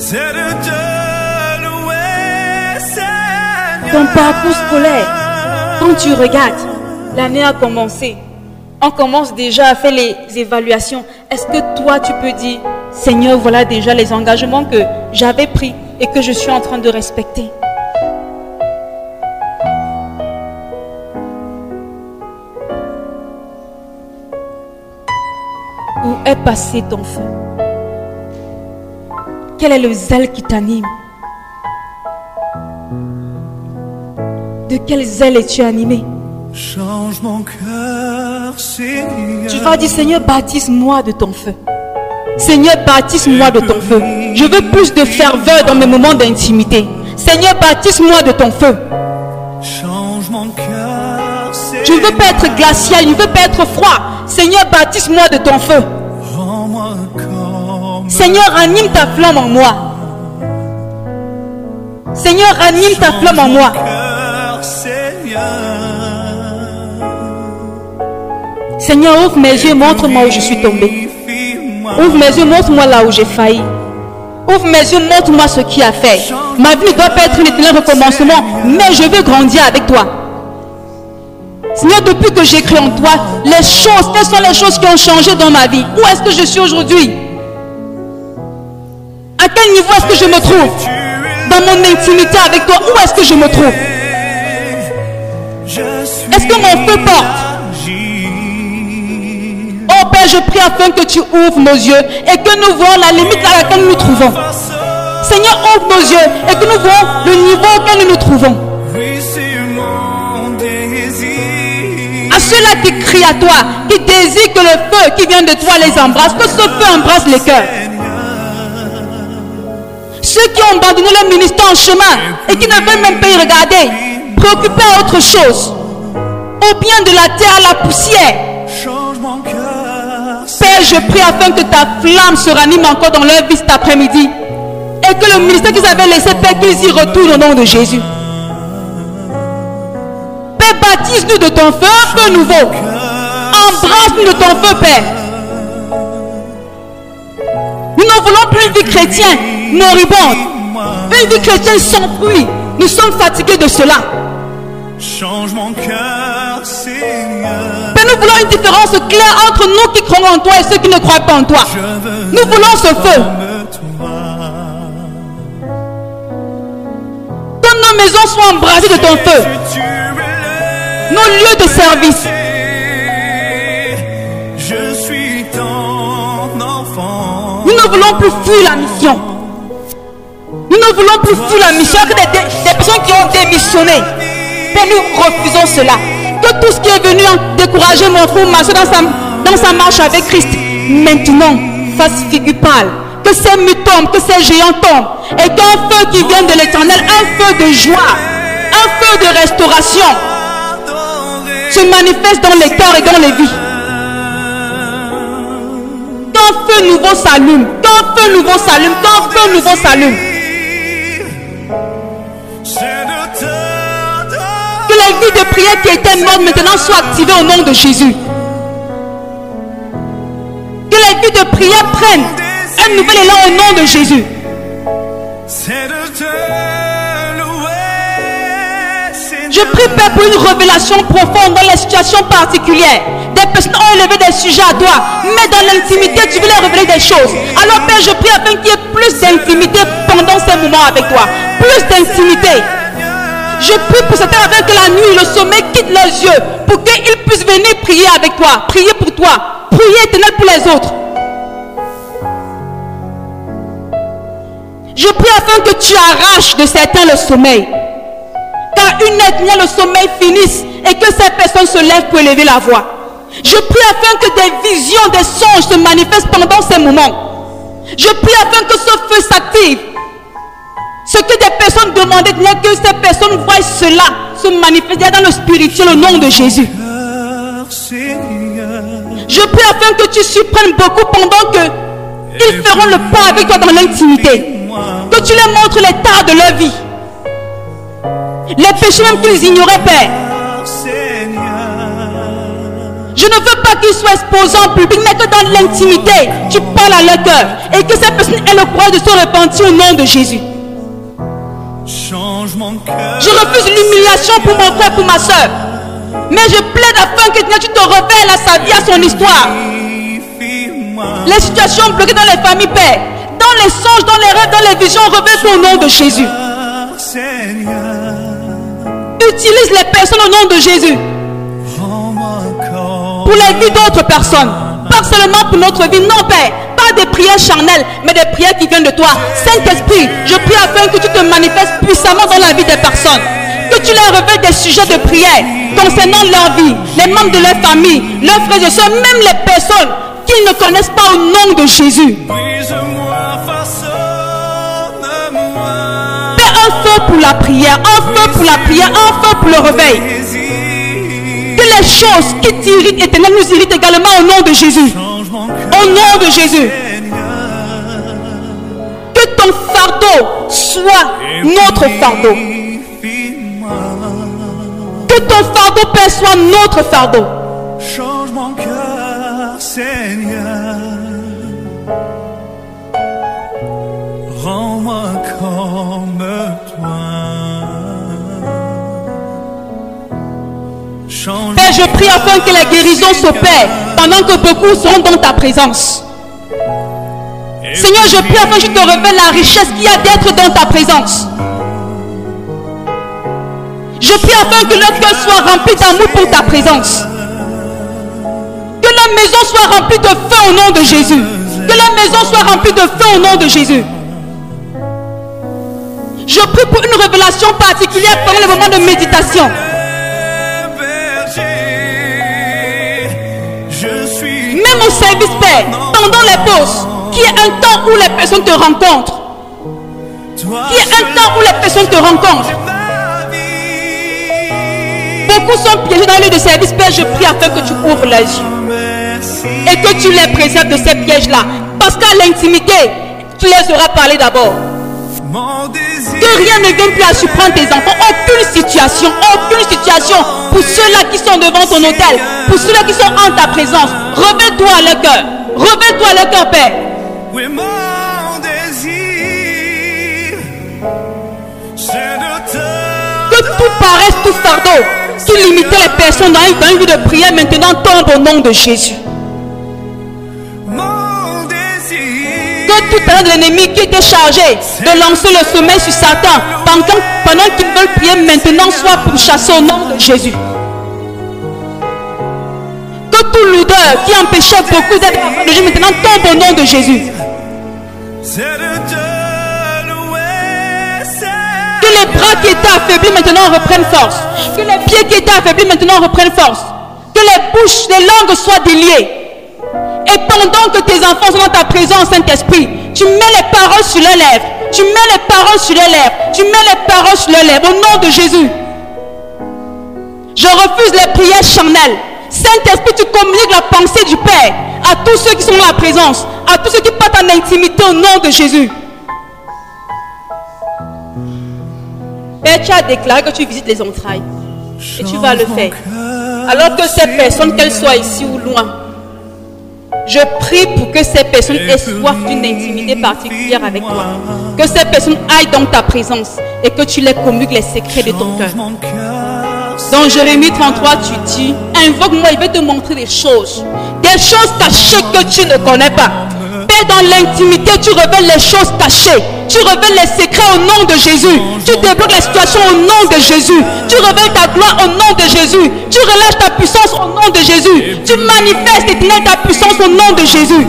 Ton parcours scolaire, quand tu regardes, l'année a commencé. On commence déjà à faire les évaluations. Est-ce que toi tu peux dire, Seigneur, voilà déjà les engagements que j'avais pris et que je suis en train de respecter? Où est passé ton feu? Quel est le zèle qui t'anime? De quel zèle es-tu animé? Change mon cœur, Seigneur. Tu vas dire, Seigneur, baptise-moi de ton feu. Seigneur, baptise-moi de ton feu. Je veux plus de ferveur dans mes moments d'intimité. Seigneur, baptise-moi de ton feu. Change mon cœur, Seigneur. Je ne veux pas être glacial, je ne veux pas être froid. Seigneur, baptise-moi de ton feu. Rends-moi comme Seigneur, anime ta flamme en moi. Seigneur, anime ta flamme en moi. cœur, Seigneur. Seigneur, ouvre mes yeux, montre-moi où je suis tombé. Ouvre mes yeux, montre-moi là où j'ai failli. Ouvre mes yeux, montre-moi ce qui a fait. Ma vie ne doit pas être un éternel recommencement, mais je veux grandir avec toi. Seigneur, depuis que j'ai cru en toi, les choses, quelles sont les choses qui ont changé dans ma vie? Où est-ce que je suis aujourd'hui? À quel niveau est-ce que je me trouve? Dans mon intimité avec toi, où est-ce que je me trouve? Est-ce que mon feu porte? Oh Père, je prie afin que tu ouvres nos yeux et que nous voyons la limite à laquelle nous nous trouvons. Seigneur, ouvre nos yeux et que nous voyons le niveau auquel nous nous trouvons. À ceux-là qui crient à toi, qui désirent que le feu qui vient de toi les embrasse, que ce feu embrasse les cœurs. Ceux qui ont abandonné le ministère en chemin et qui ne veulent même pas y regarder, préoccupés à autre chose, au bien de la terre, à la poussière. Père, je prie afin que ta flamme se ranime encore dans leur vie cet après-midi et que le ministère qu'ils avaient laissé, Père, qu'ils y retournent au nom de Jésus. Père, baptise-nous de ton feu, un feu nouveau. Embrasse-nous de ton feu, Père. Nous ne voulons plus une vie chrétienne moribonde, une vie chrétienne sans fruit. Nous sommes fatigués de cela. Change mon cœur, Seigneur. Père, nous voulons une différence claire entre nous qui croyons en toi et ceux qui ne croient pas en toi. Nous voulons ce feu. Que nos maisons soient embrasées de ton feu. Nos lieux de service. Je suis ton enfant. Nous ne voulons plus fuir la mission. Nous ne voulons plus fuir la mission que des, des, des personnes qui ont démissionné. Père, nous refusons cela. Que tout ce qui est venu décourager mon frère ou ma soeur dans sa, dans sa marche avec Christ, maintenant, fasse figure pâle. Que ces murs tombent, que ces géants tombent. Et qu'un feu qui vient de l'Éternel, un feu de joie, un feu de restauration, se manifeste dans les cœurs et dans les vies. Qu'un feu nouveau s'allume, qu'un feu nouveau s'allume, qu'un feu nouveau s'allume. Que les vies de prière qui étaient mortes maintenant soient activées au nom de Jésus. Que les vies de prière prennent un nouvel élan au nom de Jésus. Je prie, Père, pour une révélation profonde dans les situations particulières. Des personnes ont élevé des sujets à toi, mais dans l'intimité, tu veux leur révéler des choses. Alors, Père, je prie afin qu'il y ait plus d'intimité pendant ces moments avec toi. Plus d'intimité. Je prie pour certains afin que la nuit, le sommeil quitte leurs yeux, pour qu'ils puissent venir prier avec toi, prier pour toi, prier éternel pour les autres. Je prie afin que tu arraches de certains le sommeil. Car une ethnie, le sommeil finisse et que ces personnes se lèvent pour élever la voix. Je prie afin que des visions, des songes se manifestent pendant ces moments. Je prie afin que ce feu s'active. Ce que des personnes demandaient, que ces personnes voient cela se manifester dans le spirituel au nom de Jésus. Je prie afin que tu surprennes beaucoup pendant que ils feront le pas avec toi dans l'intimité. Que tu leur montres l'état de leur vie. Les péchés même qu'ils ignoraient, Père. Je ne veux pas qu'ils soient exposés en public, mais que dans l'intimité, tu parles à leur cœur. Et que ces personnes aient le courage de se repentir au nom de Jésus. Je refuse l'humiliation pour mon frère, pour ma soeur. Mais je plaide afin que tu te révèles à sa vie, à son histoire. Les situations bloquées dans les familles, Père. Dans les songes, dans les rêves, dans les visions, révèle au nom de Jésus. Utilise les personnes au nom de Jésus pour les vies d'autres personnes, pas seulement pour notre vie, non Père, pas des prières charnelles, mais des prières qui viennent de toi. Saint-Esprit, je prie afin que tu te manifestes puissamment dans la vie des personnes, que tu leur révèles des sujets de prière concernant leur vie, les membres de leur famille, leurs frères et sœurs, même les personnes qu'ils ne connaissent pas au nom de Jésus. Un feu pour la prière, un feu pour la prière, un feu pour le réveil. Que les choses qui t'irritent éternel nous irritent également au nom de Jésus. Au nom de Jésus. Que ton fardeau soit notre fardeau. Que ton fardeau, Père, soit notre fardeau. Change mon cœur, Seigneur. Rends-moi comme toi. Père, je prie afin que les guérisons s'opèrent pendant que beaucoup seront dans ta présence. Seigneur, je prie afin que je te révèle la richesse qu'il y a d'être dans ta présence. Je prie afin que leur cœur soit rempli d'amour pour ta présence. Que leur maison soit remplie de feu au nom de Jésus. Que leur maison soit remplie de feu au nom de Jésus. Je prie pour une révélation particulière pendant le moment de méditation. Même au service, Père, pendant les pauses, qu'il y ait un temps où les personnes te rencontrent. Qu'il y ait un temps où les personnes te rencontrent. Beaucoup sont piégés dans le lieu de service, Père. Je prie afin que tu ouvres les yeux et que tu les préserves de ces pièges-là. Parce qu'à l'intimité, tu les auras parlé d'abord. Que rien ne vienne plus à surprendre tes enfants. Aucune situation, aucune situation pour ceux-là qui sont devant ton autel, pour ceux-là qui sont en ta présence. Révèle-toi à leur cœur. Révèle-toi à leur cœur, Père. Que tout paresse, tout fardeau qui limitait les personnes dans une, dans une vie de prière maintenant tombe au nom de Jésus. Que tout talent de l'ennemi qui était chargé de lancer le sommeil sur Satan pendant, pendant qu'ils veulent prier maintenant soit pourchassé au nom de Jésus. Que tout l'odeur qui empêchait beaucoup d'être avant de Dieu maintenant tombe au nom de Jésus. Que les bras qui étaient affaiblis maintenant reprennent force. Que les pieds qui étaient affaiblis maintenant reprennent force. Que les bouches, les langues soient déliées. Et pendant que tes enfants sont dans ta présence, Saint-Esprit, tu mets les paroles sur leurs lèvres. Tu mets les paroles sur leurs lèvres. Tu mets les paroles sur leurs lèvres. Au nom de Jésus. Je refuse les prières charnelles. Saint-Esprit, tu communiques la pensée du Père à tous ceux qui sont dans la présence, à tous ceux qui partent en intimité au nom de Jésus. Père, tu as déclaré que tu visites les entrailles. Et tu vas le faire. Alors que ces personnes, qu'elles soient ici ou loin, je prie pour que ces personnes aient soif d'une intimité particulière avec toi. Que ces personnes aillent dans ta présence et que tu les communiques les secrets de ton cœur. Dans Jérémie trente-trois, tu dis, invoque-moi, il va te montrer des choses. Des choses cachées que tu ne connais pas. Père, dans l'intimité, tu révèles les choses cachées. Tu révèles les secrets au nom de Jésus. Tu débloques les situations au nom de Jésus. Tu révèles ta gloire au nom de Jésus. Tu relâches ta puissance au nom de Jésus. Tu manifestes et délègues ta puissance au nom de Jésus.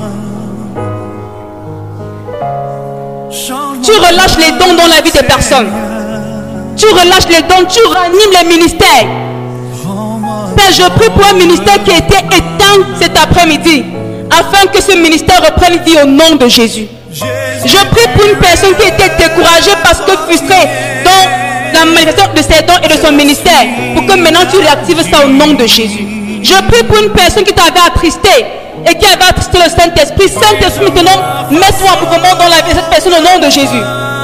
Tu relâches les dons dans la vie des personnes. Tu relâches les dons, tu ranimes les ministères. Père, je prie pour un ministère qui a été éteint cet après-midi, afin que ce ministère reprenne vie au nom de Jésus. Je prie pour une personne qui était découragée parce que frustrée dans la manifestation de ses dons et de son ministère, pour que maintenant tu réactives ça au nom de Jésus. Je prie pour une personne qui t'avait attristé et qui avait attristé le Saint-Esprit. Saint-Esprit, maintenant, mets-toi en mouvement dans la vie de cette personne au nom de Jésus.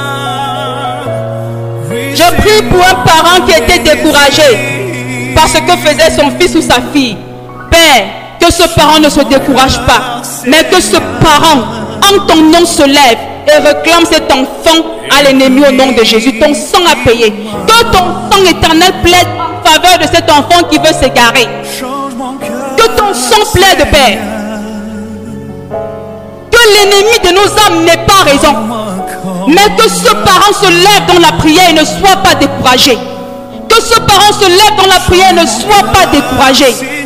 Je prie pour un parent qui était découragé par ce que faisait son fils ou sa fille. Père, que ce parent ne se décourage pas, mais que ce parent, en ton nom, se lève et réclame cet enfant à l'ennemi au nom de Jésus. Ton sang a payé. Que ton sang éternel plaide en faveur de cet enfant qui veut s'égarer. Que ton sang plaide, Père. Que l'ennemi de nos âmes n'ait pas raison. Mais que ce parent se lève dans la prière et ne soit pas découragé. Que ce parent se lève dans la prière et ne soit pas découragé.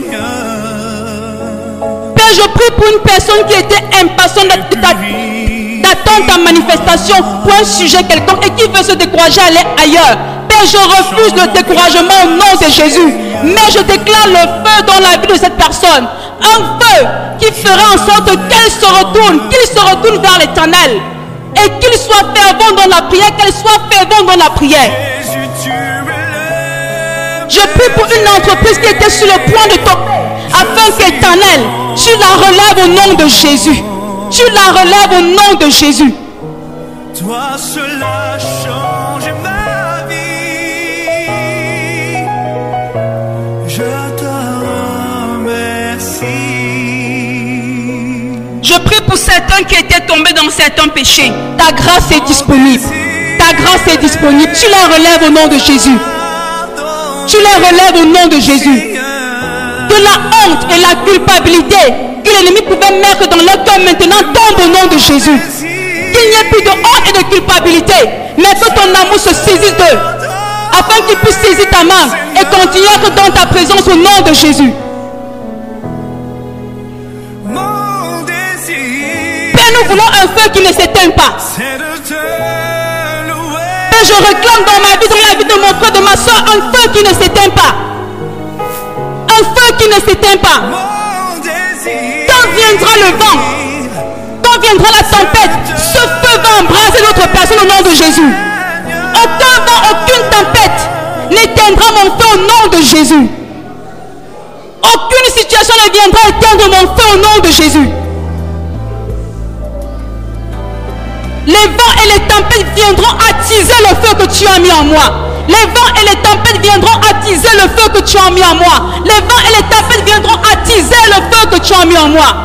Père, je prie pour une personne qui était impatiente d'attendre ta manifestation pour un sujet quelconque et qui veut se décourager à aller ailleurs. Père, je refuse le découragement au nom de Jésus. Mais je déclare le feu dans la vie de cette personne. Un feu qui fera en sorte qu'elle se retourne, qu'il se retourne vers l'Éternel. Et qu'il soit fervent dans la prière, qu'elle soit fervent dans la prière. Je prie pour une entreprise qui était sur le point de tomber, afin qu'Éternel, tu la relèves au nom de Jésus. Tu la relèves au nom de Jésus. Toi cela change ma vie. Je te remercie. Je prie pour certains qui étaient tombés dans certains péchés. Ta grâce est disponible. Ta grâce est disponible. Tu la relèves au nom de Jésus. Tu les relèves au nom de Jésus. Que la honte et la culpabilité que l'ennemi pouvait mettre dans leur cœur maintenant tombe au nom de Jésus. Qu'il n'y ait plus de honte et de culpabilité, mais que ton amour se saisisse d'eux, afin qu'ils puissent saisir ta main et continuer à être dans ta présence au nom de Jésus. Père, nous voulons un feu qui ne s'éteint pas. Père, je réclame dans ma vie, dans la vie de mon frère, de ma soeur, un feu qui ne s'éteint pas. Un feu qui ne s'éteint pas. Quand viendra le vent, quand viendra la tempête, ce feu va embraser l'autre personne au nom de Jésus. Aucun vent, aucune tempête n'éteindra mon feu au nom de Jésus. Aucune situation ne viendra éteindre mon feu au nom de Jésus. Les vents et les tempêtes viendront attiser le feu que tu as mis en moi. Les vents et les tempêtes viendront attiser le feu que tu as mis en moi. Les vents et les tempêtes viendront attiser le feu que tu as mis en moi.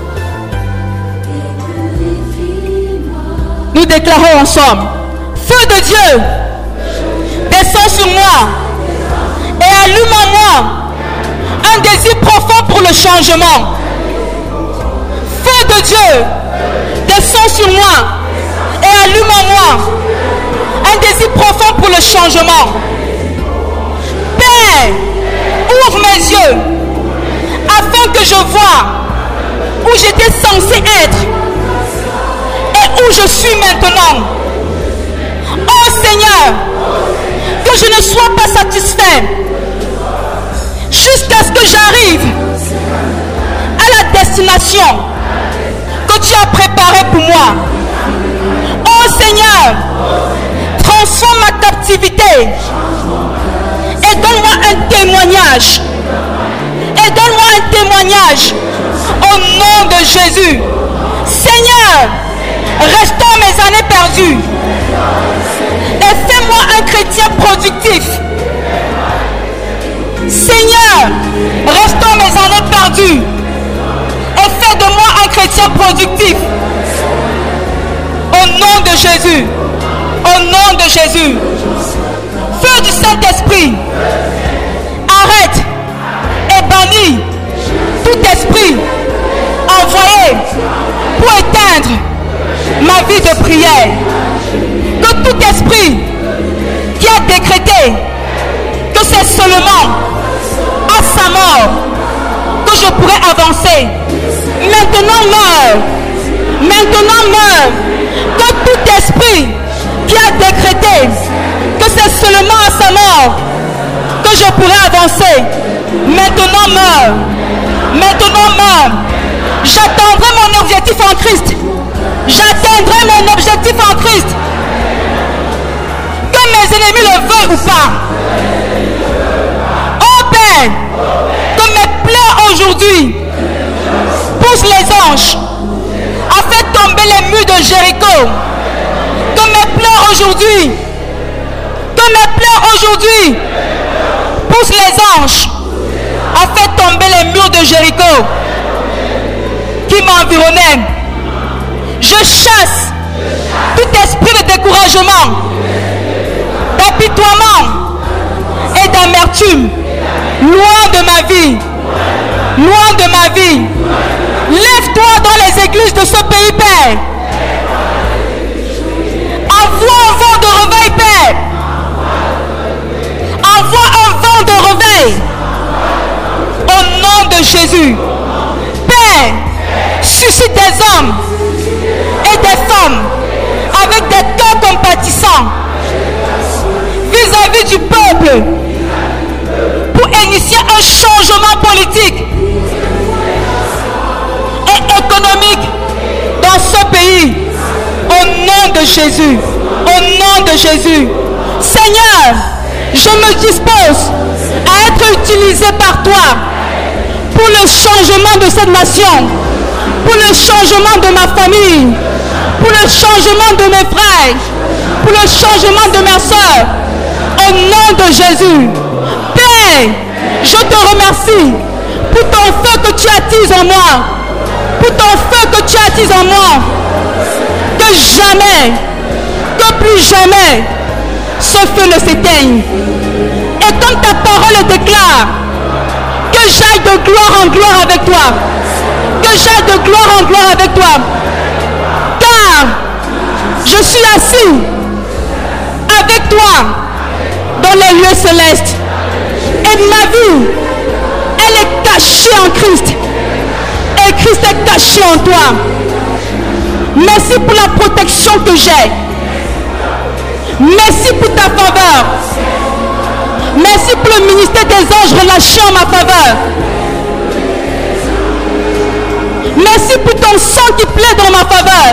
Nous déclarons ensemble: feu de Dieu, descends sur moi et allume en moi un désir profond pour le changement. Feu de Dieu, descends sur moi et allume en moi un désir profond pour le changement. Père, ouvre mes yeux afin que je vois où j'étais censé être et où je suis maintenant. Oh Seigneur, que je ne sois pas satisfait jusqu'à ce que j'arrive à la destination que tu as préparée pour moi. Oh Seigneur, transforme ma captivité et Et donne-moi un témoignage. Et donne-moi un témoignage. Au nom de Jésus. Seigneur, restaure mes années perdues. Et fais-moi un chrétien productif. Seigneur, restaure mes années perdues. Et fais de moi un chrétien productif. Au nom de Jésus. Au nom de Jésus. Feu du Saint-Esprit. Arrête et bannis tout esprit envoyé pour éteindre ma vie de prière. Que tout esprit qui a décrété que c'est seulement à sa mort que je pourrais avancer, maintenant meurt. Maintenant meurt. Que tout esprit qui a décrété que c'est seulement à sa mort que je pourrais avancer, maintenant meurt. Maintenant meurt. J'atteindrai mon objectif en Christ. J'atteindrai mon objectif en Christ. Que mes ennemis le veuillent ou pas. Oh Père, que mes pleurs aujourd'hui poussent les anges à faire tomber les murs de Jéricho. Que mes pleurs aujourd'hui, que mes pleurs aujourd'hui poussent les anges à faire tomber les murs de Jéricho qui m'environnaient. Je chasse tout esprit de découragement, d'apitoiement et d'amertume loin de ma vie, loin de ma vie. Lève-toi dans les églises de ce pays, Père. Envoie un vent de réveil, Père. Envoie un vent de réveil. Au nom de Jésus. Père, suscite des hommes et des femmes avec des cœurs compatissants vis-à-vis du peuple pour initier un changement politique et économique dans ce pays. Au nom de Jésus. Au nom de Jésus. Seigneur, je me dispose à être utilisé par toi pour le changement de cette nation, pour le changement de ma famille, pour le changement de mes frères, pour le changement de mes soeurs. Au nom de Jésus. Père, je te remercie pour ton feu que tu attises en moi, pour ton feu que tu attises en moi. Que jamais, que plus jamais, ce feu ne s'éteigne. Et comme ta parole le déclare, que j'aille de gloire en gloire avec toi. Que j'aille de gloire en gloire avec toi. Car je suis assis avec toi dans les lieux célestes. Et ma vie, elle est cachée en Christ. Et Christ est caché en toi. Merci pour la protection que j'ai. Merci pour ta faveur. Merci pour le ministère des anges relâché en ma faveur. Merci pour ton sang qui plaît dans ma faveur.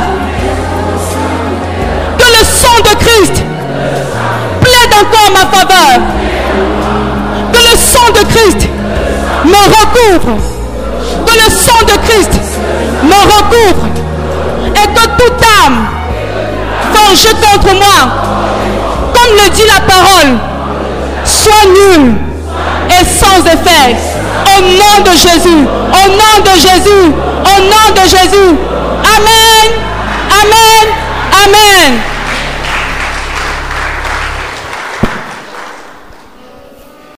Que le sang de Christ plaide encore en ma faveur. Que le sang de Christ me recouvre. Que le sang de Christ me recouvre. Et que toute âme forgée contre moi, comme le dit la parole, soit nulle et sans effet. Au nom de Jésus. Au nom de Jésus. Au nom de Jésus. Amen. Amen. Amen.